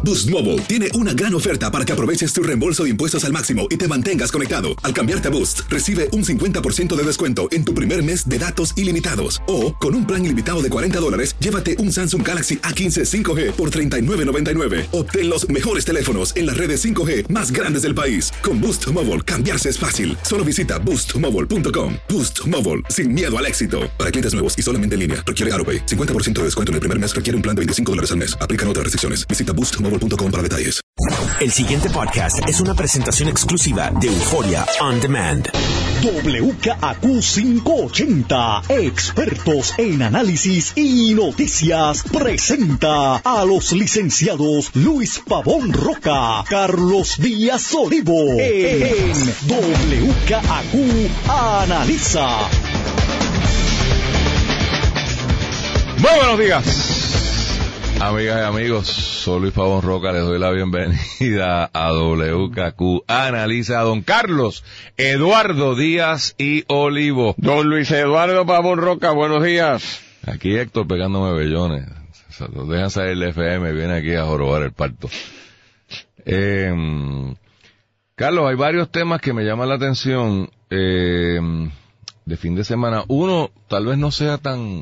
Boost Mobile tiene una gran oferta para que aproveches tu reembolso de impuestos al máximo y te mantengas conectado. Al cambiarte a Boost, recibe un 50% de descuento en tu primer mes de datos ilimitados. O, con un plan ilimitado de $40, llévate un Samsung Galaxy A15 5G por $39.99. Obtén los mejores teléfonos en las redes 5G más grandes del país. Con Boost Mobile, cambiarse es fácil. Solo visita boostmobile.com. Boost Mobile, sin miedo al éxito. Para clientes nuevos y solamente en línea, requiere AroPay. 50% de descuento en el primer mes requiere un plan de $25 al mes. Aplican otras restricciones. Visita boostmobile.com para detalles. El siguiente podcast es una presentación exclusiva de Euphoria On Demand. WKAQ 580, expertos en análisis y noticias, presenta a los licenciados Luis Pavón Roca, Carlos Díaz Olivo, en WKAQ Analiza. Muy buenos días, amigas y amigos. Soy Luis Pavón Roca, les doy la bienvenida a WKQ Analiza a don Carlos Eduardo Díaz y Olivo. Don Luis Eduardo Pavón Roca, buenos días. Aquí Héctor pegándome bellones. O sea, nos dejan salir el FM, viene aquí a jorobar el parto. Carlos, hay varios temas que me llaman la atención de fin de semana. Uno, tal vez no sea tan...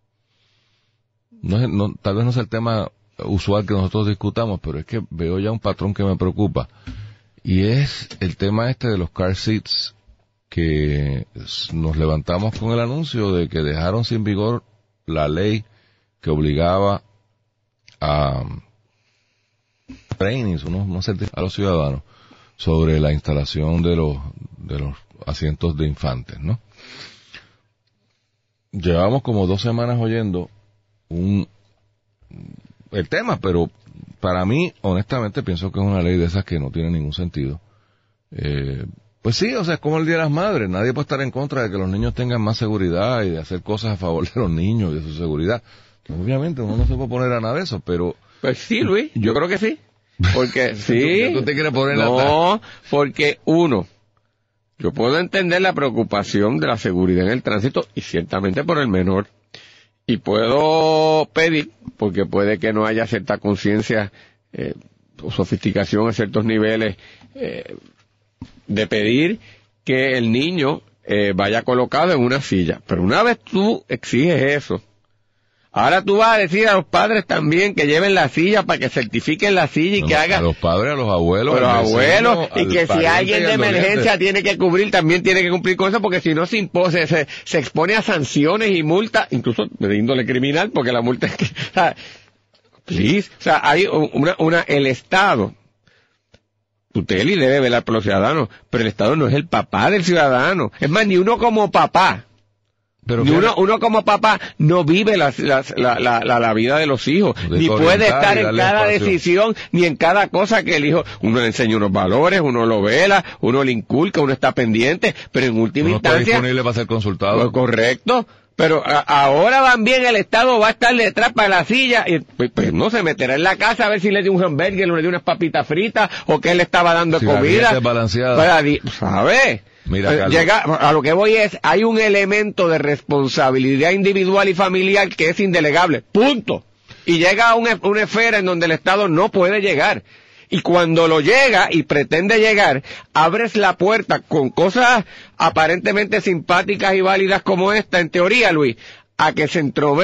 tal vez no sea el tema usual que nosotros discutamos, pero es que veo ya un patrón que me preocupa, y es el tema este de los car seats, que nos levantamos con el anuncio de que dejaron sin vigor la ley que obligaba a trainings, a los ciudadanos sobre la instalación de los asientos de infantes, ¿no? Llevamos como 2 semanas oyendo el tema, pero para mí, honestamente, pienso que es una ley de esas que no tiene ningún sentido. Pues sí, o sea, es como el Día de las Madres. Nadie puede estar en contra de que los niños tengan más seguridad y de hacer cosas a favor de los niños y de su seguridad. Obviamente uno no se puede poner a nada de eso, pero... Pues sí, Luis, yo creo que sí. Porque sí. ¿Tú te quieres poner No, porque uno, yo puedo entender la preocupación de la seguridad en el tránsito y ciertamente por el menor. Y puedo pedir, porque puede que no haya cierta conciencia o sofisticación a ciertos niveles, de pedir que el niño vaya colocado en una silla. Pero una vez tú exiges eso, ahora tú vas a decir a los padres también que lleven la silla para que certifiquen la silla y que hagan... A los padres, a los abuelos. A los abuelos, y que si alguien de emergencia tiene que cubrir, también tiene que cumplir con eso, porque si no se expone a sanciones y multas, incluso de índole criminal, porque la multa es que... O sea, please, o sea, hay el Estado, tutela y debe velar por los ciudadanos, pero el Estado no es el papá del ciudadano. Es más, ni uno como papá. Pero uno como papá no vive la vida de los hijos, ni puede estar en cada decisión, ni en cada cosa que el hijo, uno le enseña unos valores, uno lo vela, uno le inculca, uno está pendiente, pero en última instancia... Está disponible para ser consultado. Pues correcto, pero ahora también el Estado va a estar detrás para la silla, y pues no se meterá en la casa a ver si le dio un hamburger o le dio unas papitas fritas, o que él le estaba dando comida. ¿Sabes? Mira, a lo que voy es, hay un elemento de responsabilidad individual y familiar que es indelegable, punto. Y llega a una esfera en donde el Estado no puede llegar. Y cuando lo llega y pretende llegar, abres la puerta con cosas aparentemente simpáticas y válidas como esta, en teoría, Luis, a que se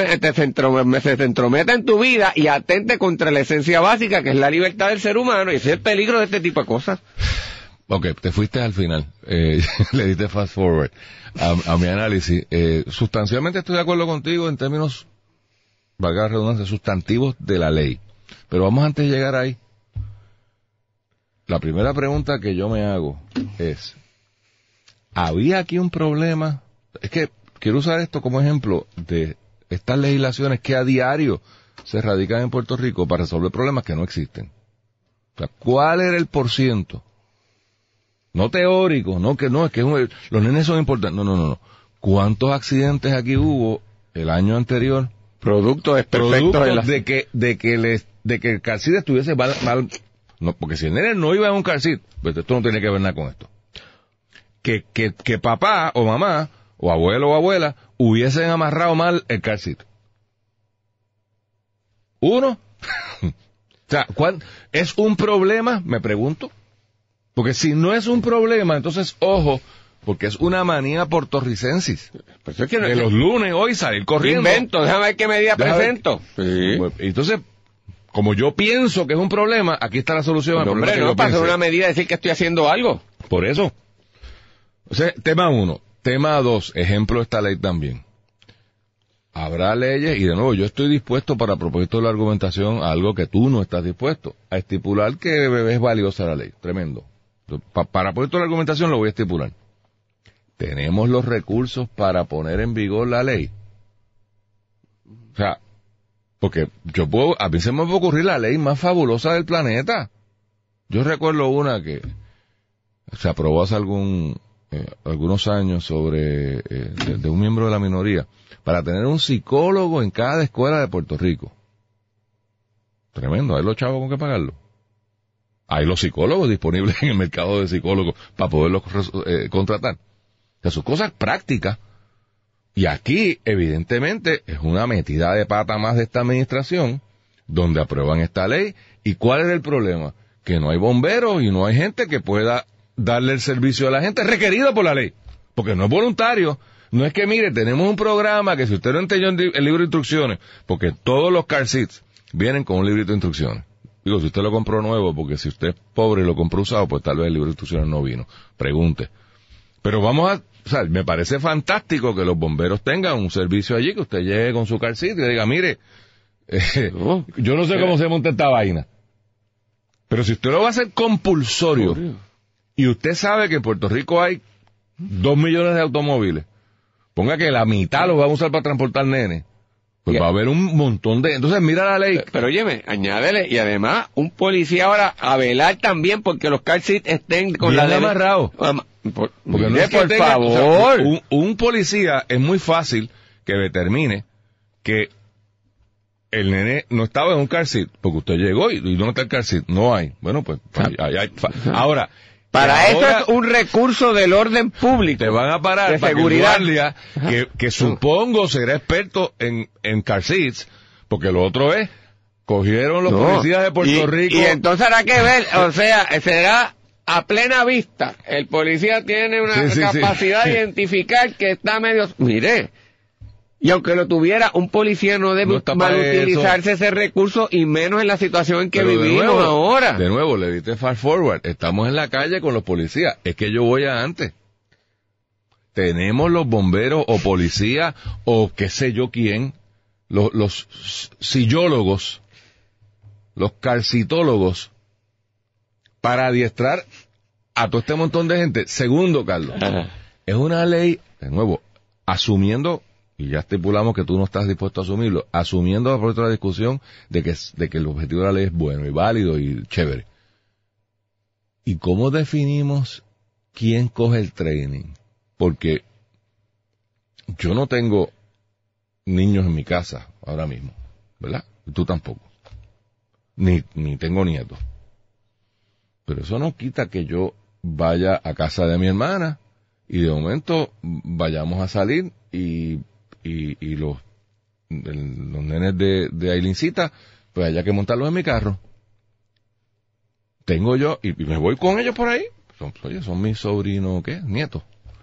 entrometa en tu vida y atente contra la esencia básica, que es la libertad del ser humano, y ese es el peligro de este tipo de cosas. Ok, te fuiste al final, le diste fast forward a mi análisis. Sustancialmente estoy de acuerdo contigo en términos, valga la redundancia, sustantivos de la ley. Pero vamos, antes de llegar ahí, la primera pregunta que yo me hago es, ¿había aquí un problema? Es que quiero usar esto como ejemplo de estas legislaciones que a diario se radican en Puerto Rico para resolver problemas que no existen. O sea, ¿cuál era el %? No teórico, no que los nenes son importantes. No. ¿Cuántos accidentes aquí hubo el año anterior? Producto de que el car seat estuviese mal. No, porque si el nene no iba en un car seat, pues esto no tiene que ver nada con esto. Que papá o mamá o abuelo o abuela hubiesen amarrado mal el car seat. Uno, O sea, ¿es un problema? Me pregunto. Porque si no es un problema, entonces, ojo, porque es una manía portorricensis. Pues es que de los lunes hoy salir corriendo. Invento, déjame ver qué medida presento. Sí. Entonces, como yo pienso que es un problema, aquí está la solución. Pues hombre, no, para hacer una medida decir que estoy haciendo algo. Por eso. O sea, tema 1. Tema 2, ejemplo de esta ley también. Habrá leyes, y de nuevo, yo estoy dispuesto para propósito de la argumentación a algo que tú no estás dispuesto, a estipular que es valiosa la ley. Tremendo. Para propósito de la argumentación lo voy a estipular. ¿Tenemos los recursos para poner en vigor la ley? O sea, porque a mí se me puede ocurrir la ley más fabulosa del planeta. Yo recuerdo una que se aprobó hace algunos años sobre de un miembro de la minoría para tener un psicólogo en cada escuela de Puerto Rico. Tremendo, hay los chavos con que pagarlo. Hay los psicólogos disponibles en el mercado de psicólogos para poderlos contratar. O sea, son cosas prácticas. Y aquí, evidentemente, es una metida de pata más de esta administración donde aprueban esta ley. ¿Y cuál es el problema? Que no hay bomberos y no hay gente que pueda darle el servicio a la gente requerido por la ley. Porque no es voluntario. No es que, mire, tenemos un programa que si usted no entendió el libro de instrucciones, porque todos los car seats vienen con un librito de instrucciones. Digo, si usted lo compró nuevo, porque si usted es pobre y lo compró usado, pues tal vez el libro de instrucciones no vino. Pregunte. Pero o sea, me parece fantástico que los bomberos tengan un servicio allí, que usted llegue con su car seat y diga, mire, yo no sé cómo se monta esta vaina. Pero si usted lo va a hacer compulsorio, y usted sabe que en Puerto Rico hay 2 millones de automóviles, ponga que la mitad los van a usar para transportar nenes, pues va a haber un montón de... Entonces mira la ley. Pero óyeme, añádele, y además un policía ahora a velar también porque los car seats estén con bien la amarrados. Porque no es que por favor. O sea, un policía es muy fácil que determine que el nene no estaba en un car seat, porque usted llegó y ¿dónde está el car seat? No hay. Bueno, pues ahora... Para eso es un recurso del orden público. Te van a parar de para seguridad. Que supongo será experto en car seats, porque lo otro es, cogieron los policías de Puerto Rico. Y entonces habrá que ver, o sea, será a plena vista. El policía tiene una capacidad de identificar que está medio... Mire, y aunque lo tuviera, un policía no debe malutilizarse ese recurso, y menos en la situación en que vivimos ahora. De nuevo, le diste fast forward. Estamos en la calle con los policías. Es que yo voy a antes. Tenemos los bomberos o policías o qué sé yo quién, los sillólogos, los carcitólogos, para adiestrar a todo este montón de gente. Segundo, Carlos, es una ley, de nuevo, asumiendo... Y ya estipulamos que tú no estás dispuesto a asumirlo, asumiendo por otra discusión de que el objetivo de la ley es bueno y válido y chévere. ¿Y cómo definimos quién coge el training? Porque yo no tengo niños en mi casa ahora mismo, ¿verdad? Y tú tampoco. Ni tengo nietos. Pero eso no quita que yo vaya a casa de mi hermana y de momento vayamos a salir y los nenes de Ailincita, pues haya que montarlos en mi carro. Tengo yo, y me voy con ellos por ahí. Son mis sobrinos, ¿qué? Nietos.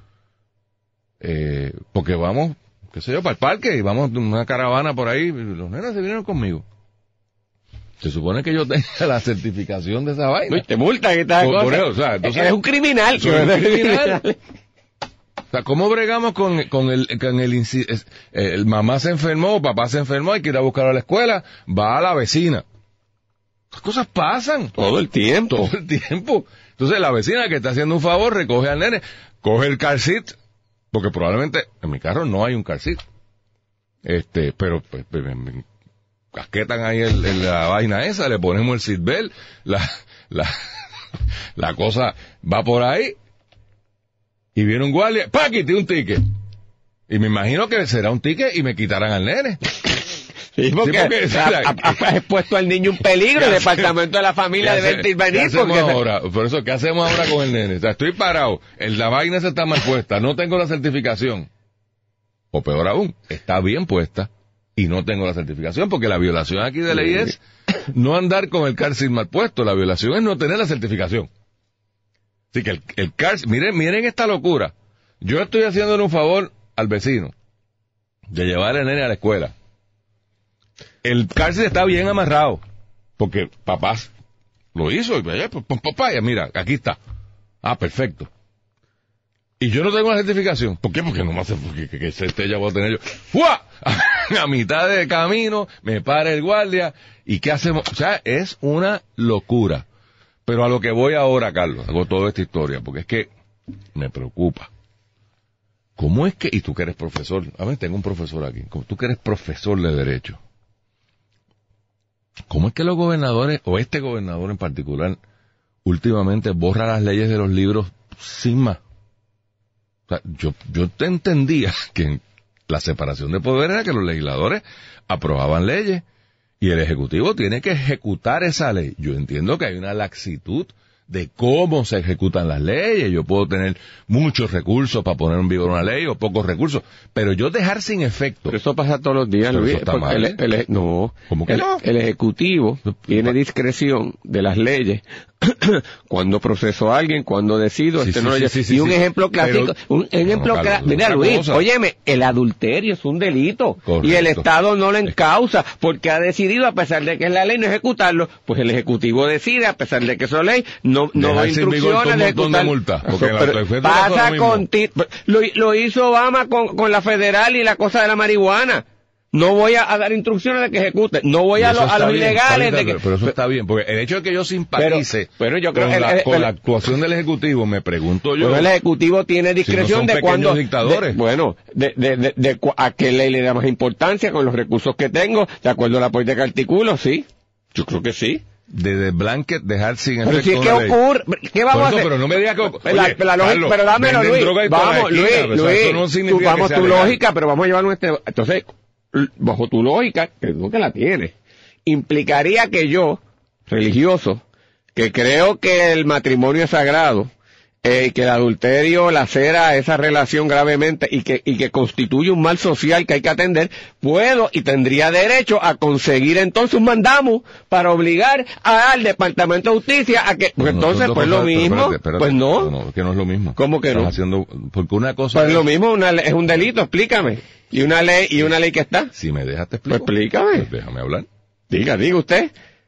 Porque vamos, qué sé yo, para el parque, y vamos en una caravana por ahí, los nenes se vinieron conmigo. Se supone que yo tenga la certificación de esa vaina. Uy, te multa que esta cosa. Por eso, o sea, entonces, eres un criminal. O sea, ¿cómo bregamos con el mamá se enfermó, papá se enfermó, hay que ir a buscarlo a la escuela, va a la vecina? Las cosas pasan. Todo el tiempo. Todo el tiempo. Entonces la vecina que está haciendo un favor recoge al nene, coge el car seat, porque probablemente en mi carro no hay un car seat. Pero pues, me casquetan ahí la vaina esa, le ponemos el seatbelt, la cosa va por ahí. Y viene un guardia, ¡pa! Quité un ticket. Y me imagino que será un ticket y me quitarán al nene. Sí, porque ha expuesto al niño un peligro. El departamento de la familia debe intervenir. ¿Qué hacemos ahora? Por eso, ¿qué hacemos ahora con el nene? O sea, estoy parado, la vaina se está mal puesta, no tengo la certificación. O peor aún, está bien puesta. y no tengo la certificación, porque la violación aquí de ley es no andar con el car seat mal puesto, la violación es no tener la certificación. Así que el car seat, miren esta locura. Yo estoy haciéndole un favor al vecino de llevar al nene a la escuela. El car seat está bien amarrado, porque papá lo hizo, y papá, mira, aquí está. Ah, perfecto. Y yo no tengo la certificación. ¿Por qué? Porque no me hace, porque se ya voy a tener yo. ¡Fua! A mitad de camino me para el guardia. ¿Y qué hacemos? O sea, es una locura. Pero a lo que voy ahora, Carlos, hago toda esta historia, porque es que me preocupa. ¿Cómo es que, y tú que eres profesor, a ver, tengo un profesor aquí, tú que eres profesor de Derecho, ¿cómo es que los gobernadores, o este gobernador en particular, últimamente borra las leyes de los libros sin más? O sea, yo te entendía que la separación de poderes era que los legisladores aprobaban leyes y el Ejecutivo tiene que ejecutar esa ley. Yo entiendo que hay una laxitud de cómo se ejecutan las leyes. Yo puedo tener muchos recursos para poner en vigor una ley o pocos recursos, pero yo dejar sin efecto. Pero eso pasa todos los días, pero Luis. Eso está mal. No. ¿Cómo que no? El Ejecutivo tiene discreción de las leyes. Cuando proceso a alguien, cuando decido, y un ejemplo clásico, mira Luis, óyeme, el adulterio es un delito. Correcto. Y el Estado no lo encausa porque ha decidido, a pesar de que es la ley, no ejecutarlo. Pues el Ejecutivo decide, a pesar de que eso es ley, no da instrucciones de ejecutar. Pasa contigo. Lo hizo Obama con la federal y la cosa de la marihuana. No voy a dar instrucciones de que ejecuten. No voy a los ilegales. Pero eso está bien, porque el hecho de que yo simpatice pero yo creo con la actuación del Ejecutivo, me pregunto yo. Pero el Ejecutivo tiene discreción si no de cuando. dictadores. A qué ley le da más importancia con los recursos que tengo, de acuerdo a la política que articulo, sí. Yo creo que sí. De blanket dejar sin efecto. Pero si es que ocurre, ¿qué vamos a hacer? Pero no me digas que ocurre. Carlos, pero dámelo, Luis. Vamos, Luis, vamos tu lógica, pero vamos a llevar entonces, bajo tu lógica, que no que la tienes, implicaría que yo, religioso, que creo que el matrimonio es sagrado, que el adulterio lacera esa relación gravemente y que constituye un mal social que hay que atender, puedo y tendría derecho a conseguir entonces un mandamo para obligar al Departamento de Justicia a que, porque entonces pues lo mismo, espérate, pues no. No, que no es lo mismo. ¿Cómo que no? Porque una cosa pues es lo mismo, es un delito, explícame. Y una ley que está. Si me dejas te explico. Pues explícame. Pues déjame hablar. Diga usted.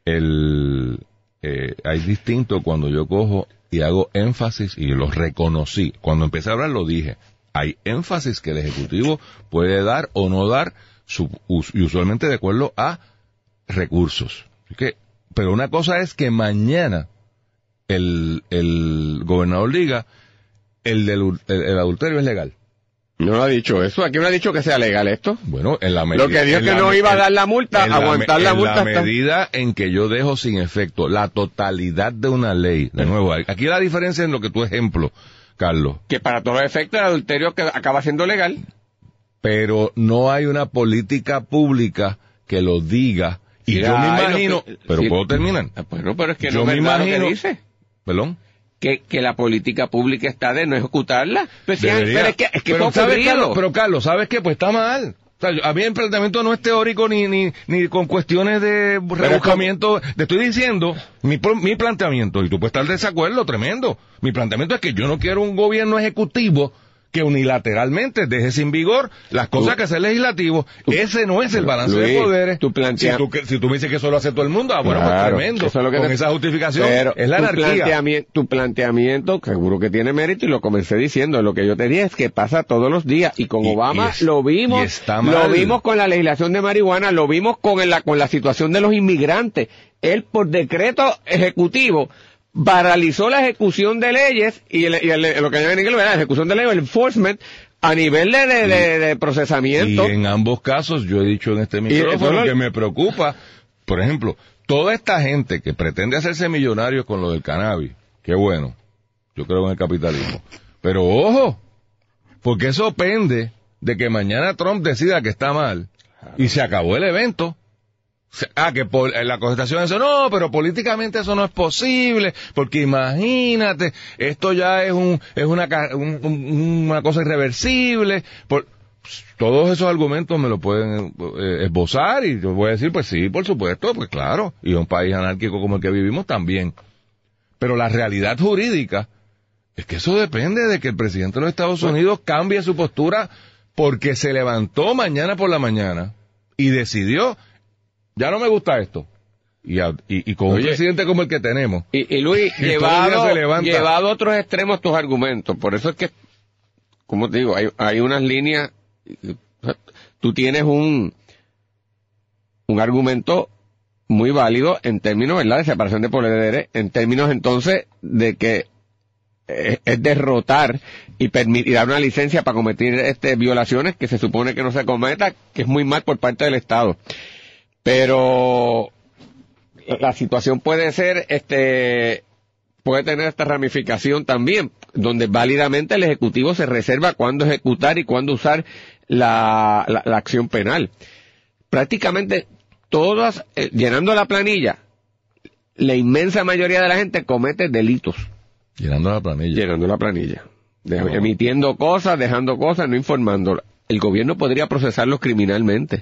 Hay distinto cuando yo cojo y hago énfasis, y lo reconocí. Cuando empecé a hablar lo dije. Hay énfasis que el Ejecutivo puede dar o no dar, y usualmente de acuerdo a recursos. Pero una cosa es que mañana el gobernador diga el adulterio es legal. No lo ha dicho eso. Aquí no ha dicho que sea legal esto. Bueno, en la medida... Lo que dijo que no iba a dar la multa, aguantar la multa. En la medida en que yo dejo sin efecto la totalidad de una ley. De nuevo, aquí la diferencia en lo que tu ejemplo, Carlos. Que para todos los efectos el adulterio que acaba siendo legal. Pero no hay una política pública que lo diga. Y yo me imagino... Pero ¿puedo terminar? Bueno, pero es que no me imagino lo que dice. ¿Perdón? Que la política pública está de no ejecutarla. Pero es que pero Carlos, ¿sabes qué? Pues está mal. O sea, a mí el planteamiento no es teórico ni con cuestiones de rebuscamiento. Te estoy diciendo mi planteamiento, y tú puedes estar en desacuerdo, tremendo. Mi planteamiento es que yo no quiero un gobierno ejecutivo que unilateralmente deje sin vigor las cosas que hace el legislativo. Ese no es el balance de poderes. Si tú me dices que eso lo hace todo el mundo, bueno, pues tremendo. Eso es lo que con esa justificación es la anarquía. Tu planteamiento, seguro que tiene mérito, y lo comencé diciendo, lo que yo te dije es que pasa todos los días, y con Obama lo vimos con la legislación de marihuana, lo vimos con la situación de los inmigrantes. Él, por decreto ejecutivo, paralizó la ejecución de leyes y lo que llaman en inglés, la ejecución de leyes, el enforcement, a nivel de procesamiento. Y en ambos casos yo he dicho en este micrófono que me preocupa, por ejemplo, toda esta gente que pretende hacerse millonarios con lo del cannabis. Qué bueno, yo creo en el capitalismo. Pero ojo, porque eso pende de que mañana Trump decida que está mal y se acabó el evento. Que por la contestación dice, no, pero políticamente eso no es posible, porque imagínate, esto ya es una cosa irreversible. todos esos argumentos me lo pueden esbozar y yo voy a decir, pues sí, por supuesto, pues claro, y un país anárquico como el que vivimos también. Pero la realidad jurídica es que eso depende de que el presidente de los Estados Unidos cambie su postura porque se levantó mañana por la mañana y decidió, ya no me gusta esto. Y con un presidente como el que tenemos. Y Luis, llevado a otros extremos tus argumentos. Por eso es que, como te digo, hay unas líneas. Tú tienes un argumento muy válido en términos, ¿verdad?, de separación de poderes, en términos entonces de que es derrotar y dar una licencia para cometer violaciones que se supone que no se cometa, que es muy mal por parte del Estado. Pero la situación puede ser, puede tener esta ramificación también, donde válidamente el Ejecutivo se reserva cuándo ejecutar y cuándo usar la acción penal. Prácticamente todas, llenando la planilla, la inmensa mayoría de la gente comete delitos. Llenando la planilla. Emitiendo cosas, dejando cosas, no informando. El gobierno podría procesarlos criminalmente.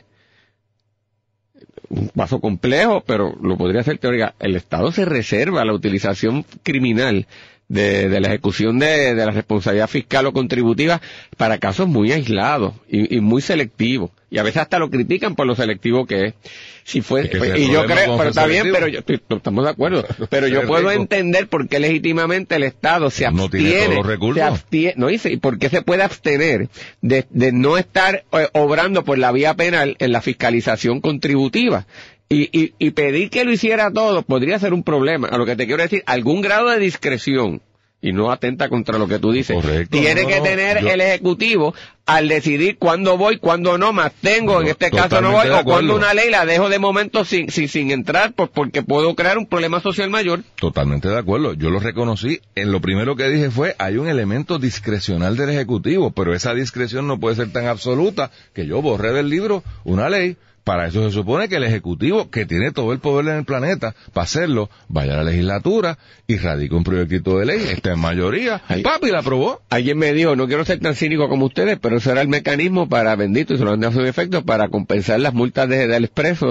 Un paso complejo, pero lo podría hacer teórica. El Estado se reserva la utilización criminal de la ejecución de la responsabilidad fiscal o contributiva para casos muy aislados y muy selectivos. Y a veces hasta lo critican por lo selectivo que es. Si fue, y yo creo, pero está bien, pero estamos de acuerdo. Pero yo puedo entender por qué legítimamente el Estado se abstiene. No tiene todos los recursos. Y por qué se puede abstener de no estar obrando por la vía penal en la fiscalización contributiva. Y pedir que lo hiciera todo podría ser un problema. A lo que te quiero decir, algún grado de discreción, y no atenta contra lo que tú dices. Correcto, tiene que tener el Ejecutivo al decidir cuándo voy, cuándo no, más tengo, en este caso no voy, o cuando una ley la dejo de momento sin entrar porque puedo crear un problema social mayor. Totalmente de acuerdo. Yo lo reconocí. En lo primero que dije fue, hay un elemento discrecional del Ejecutivo, pero esa discreción no puede ser tan absoluta que yo borré del libro una ley. Para eso se supone que el Ejecutivo, que tiene todo el poder en el planeta, para hacerlo, vaya a la legislatura y radique un proyectito de ley, está en mayoría, papi, la aprobó. Alguien me dijo, no quiero ser tan cínico como ustedes, pero ese era el mecanismo para, bendito, y se lo han dado a su efecto, para compensar las multas del Expreso,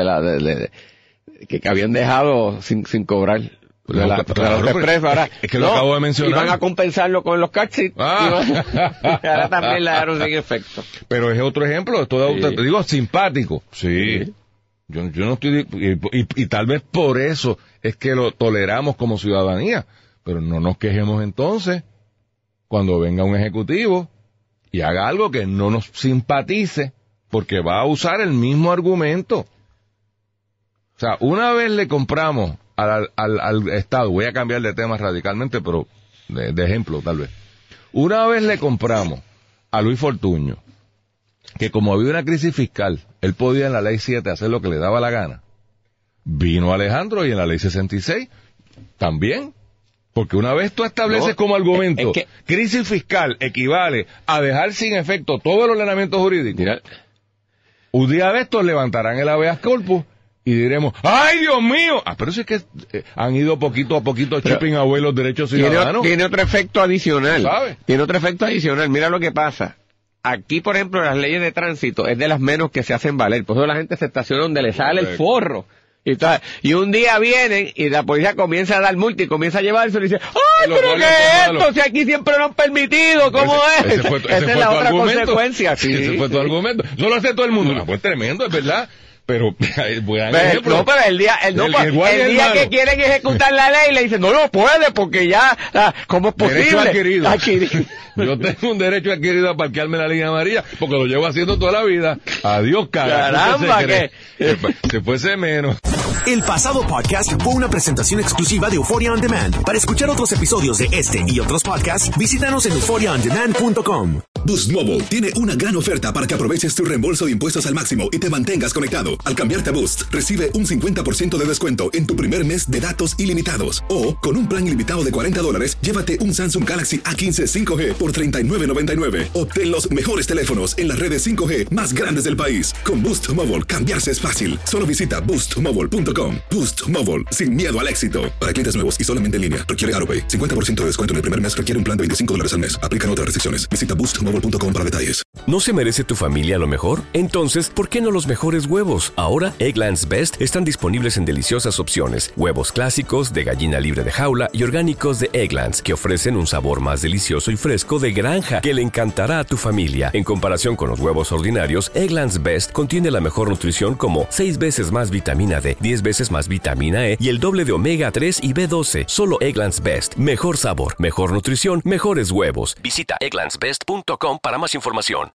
que habían dejado sin cobrar. Ahora, es que lo acabo de mencionar. Y van a compensarlo con los taxis. Ahora también la dejaron sin efecto. Pero es otro ejemplo, te digo, simpático. Sí. Yo no estoy, y tal vez por eso es que lo toleramos como ciudadanía. Pero no nos quejemos entonces cuando venga un ejecutivo y haga algo que no nos simpatice, porque va a usar el mismo argumento. O sea, una vez le compramos al Estado, voy a cambiar de tema radicalmente, pero de ejemplo tal vez. Una vez le compramos a Luis Fortuño que como había una crisis fiscal, él podía en la ley 7 hacer lo que le daba la gana. Vino Alejandro y en la ley 66 también, porque una vez tú estableces como argumento crisis fiscal equivale a dejar sin efecto todo el ordenamiento jurídico. Mira, un día de estos levantarán el habeas corpus y diremos, ¡ay, Dios mío! Pero eso es que han ido poquito a poquito chipping away los derechos ciudadanos. Tiene otro efecto adicional. ¿Sabes? Tiene otro efecto adicional. Mira lo que pasa. Aquí, por ejemplo, las leyes de tránsito es de las menos que se hacen valer. Por eso la gente se estaciona donde le sale el forro. Y un día vienen y la policía comienza a dar multa y comienza a llevarse y dice, ¡ay, pero qué es esto! Si aquí siempre lo han permitido, ¿cómo es? Esa es la otra consecuencia. Sí. Ese fue tu argumento. No lo hace todo el mundo. No, pues tremendo, es verdad. Pero, no, pero el día que quieren ejecutar la ley le dicen, no puede porque ya, ¿cómo es posible? Derecho adquirido. Yo tengo un derecho adquirido a parquearme en la línea amarilla porque lo llevo haciendo toda la vida. Adiós, caramba, que se fuese menos. El pasado podcast fue una presentación exclusiva de Euphoria On Demand. Para escuchar otros episodios de este y otros podcasts, visítanos en euphoriaondemand.com. Boost Mobile tiene una gran oferta para que aproveches tu reembolso de impuestos al máximo y te mantengas conectado. Al cambiarte a Boost, recibe un 50% de descuento en tu primer mes de datos ilimitados. O, con un plan ilimitado de $40, llévate un Samsung Galaxy A15 5G por $39.99. Obtén los mejores teléfonos en las redes 5G más grandes del país. Con Boost Mobile, cambiarse es fácil. Solo visita boostmobile.com. Boost Mobile, sin miedo al éxito. Para clientes nuevos y solamente en línea, requiere AutoPay. 50% de descuento en el primer mes requiere un plan de $25 al mes. Aplican otras restricciones. Visita boostmobile.com para detalles. ¿No se merece tu familia lo mejor? Entonces, ¿por qué no los mejores huevos? Ahora, Eggland's Best están disponibles en deliciosas opciones. Huevos clásicos, de gallina libre de jaula y orgánicos de Eggland's, que ofrecen un sabor más delicioso y fresco de granja que le encantará a tu familia. En comparación con los huevos ordinarios, Eggland's Best contiene la mejor nutrición como 6 veces más vitamina D, 10 veces más vitamina E y el doble de omega 3 y B12. Solo Eggland's Best. Mejor sabor, mejor nutrición, mejores huevos. Visita egglandsbest.com para más información.